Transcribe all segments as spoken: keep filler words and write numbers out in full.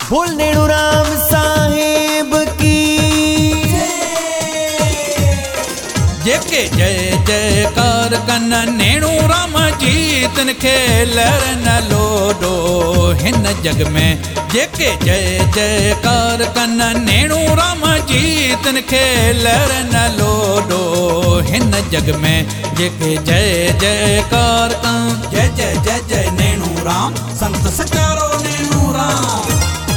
बोल नेणू राम साहेब की जेके जय जयकार कन नेणू राम जी तिन खे लहर न लोडो हिन जग में। जेके जय जयकार कन नेणू राम जी तिन खे लहर न लोडो हिन जग में। जेके जय जयकार कन जय जय जय जय नेणू राम संत सचारो नेणू राम।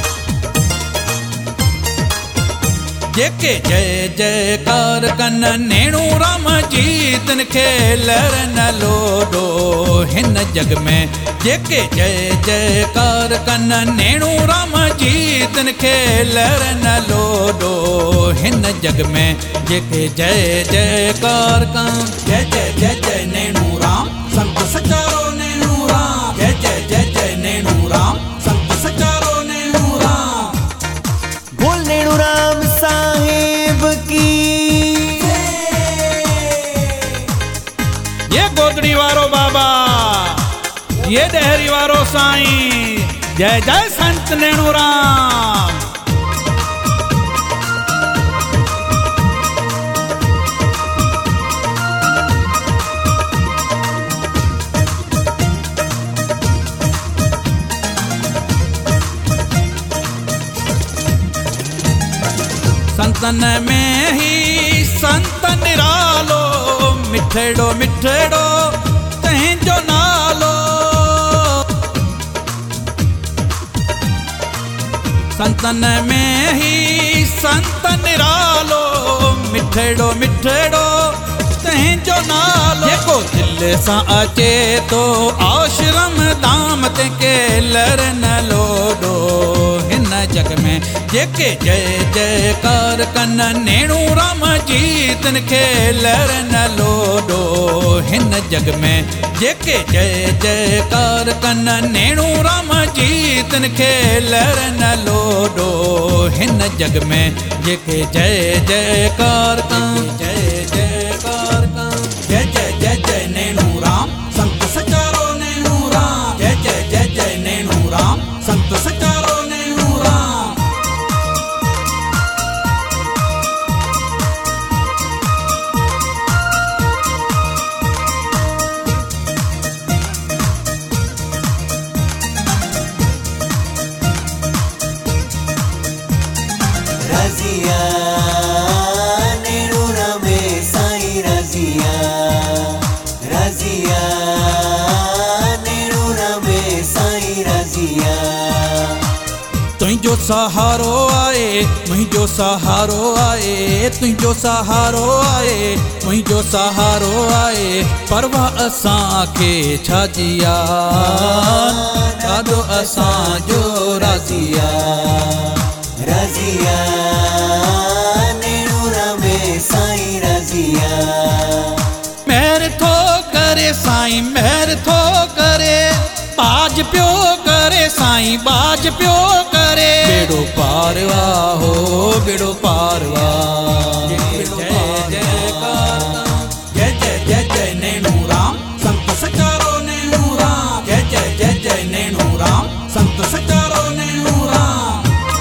जेके जय जयकार कन नेणू राम जी तिन खे लहर न लोडो हिन जग में। जेके जय जयकार कन नेणू राम जी तिन खे लहर न लोडो हिन जग में। जेके जय जयकार कन जय जय जय जय नेणू राम संत सचारो नेणू राम। जय जय जय जय नेणू राम संत सचारो नेणू राम। बोल नेणू राम साहेब की ये गोदड़ी वारो बाबा ये डेहरी वारो साईं जय जय संत नेणू राम। संतन में ही संत निरालो मिठड़ो मिठड़ो तंहिंजो नालो। संतन में ही संत निरालो मिठड़ो मिठड़ो तंहिंजो नालो। जेको दिल सां अचे तो आश्रम धाम ते के लहर न लोडो हिन जग में। जेके जय जयकार कन नेणू राम जी तिन खे लहर न लोडो हिन जग में। जेके जय जयकार कन नेणू राम जी तिन खे लहर न लोडो हिन जग में। जेके जय जयकार कन जय जयकार कन जय जय जय जय नेणू राम संत सचारो नेणू राम। जय जय जय जय नेणू राम संत सचारो नेणू राम। रजिया नेणू रामे साईं रजिया। रजिया नेणू रामे साईं रजिया। तुझो सहारो आए मुझो सहारो आए तुझो सहारो आए मुझो सहारो आए। परवा असां खे छाजिया ॾाढो असां जो राज़िया। रजिया नेणू रामे साईं रजिया। महर थो करे साईं महर थो करे बाज पियो करे साईं बाज पियो करे। बेड़ो पारवा हो बेड़ो पारवा। जय जयकार जय जय जय जय नेणू राम संत सचारो नेणू राम। जय जय जय जय नेणू राम संत सचारो नेणू राम।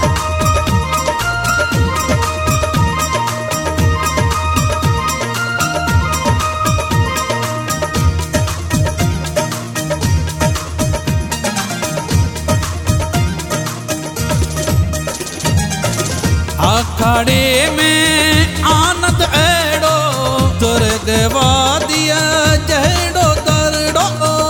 अखाड़े में आनंद अड़ो दुर्गवादिया जहड़ो दरड़ो।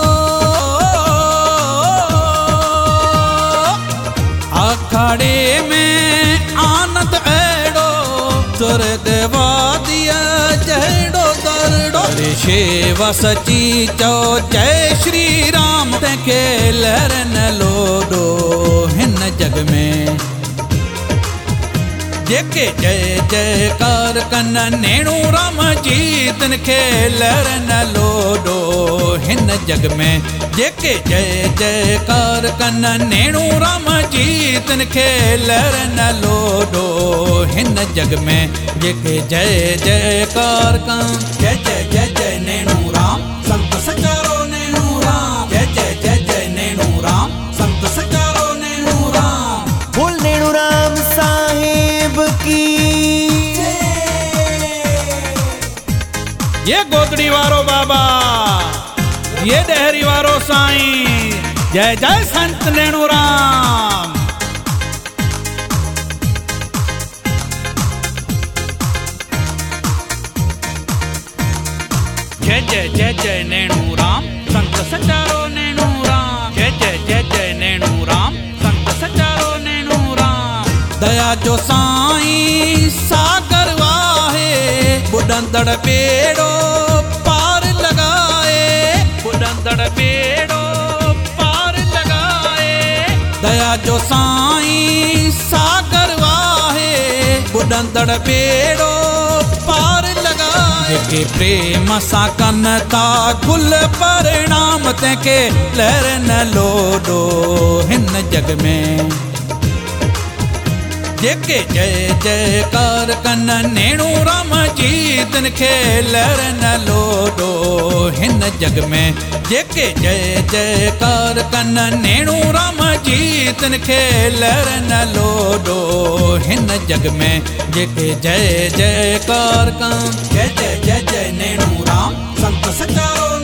अखाड़े में आनंद अड़ो दुर्गवादिया जहड़ो दरड़ो। शेवा सची चो जय श्री राम तंहिंखे लहर न लोडो हिन जग में। जेके जय जयकार कन नेणू राम जी तिन खे लहर न लोडो हिन जग में। जेके जय जयकार कन नेणू राम जी तिन खे लहर न लोडो हिन जग में। जेके जय जयकार कन जय जय जय जय नेणू राम संत सचारो नेणू राम। जय जय जय जय नेणू राम संत सचारो नेणू राम। बोल साईं। जय जय संत नेणूराम। जय जय जय जय नेणूराम संत सचारो नेणूराम। जय जय जय जय नेणूराम संत सचारो नेणूराम। दया जो साईं सागर वाहे बुडंदड़ बेड़ो पार लगाए। बुडंदड़ बेड़ो पार लगाए। दया जो साईं सागर वाहे बुडंदड़ बेड़ो पार लगाए। जेके प्रेम सां कन था गुल परिणाम तंहिंखे लहर न लोॾो हिन जग में। जेके जय जयकार कन नेणूराम जी तिनखे लहर न लोॾो हिन जग में। जेके जय जयकार कन नेणूराम जी तिनखे लहर न लोॾो हिन जग में। जेके जय जयकार कन। जय जय जय जय नेणूराम संत सचारो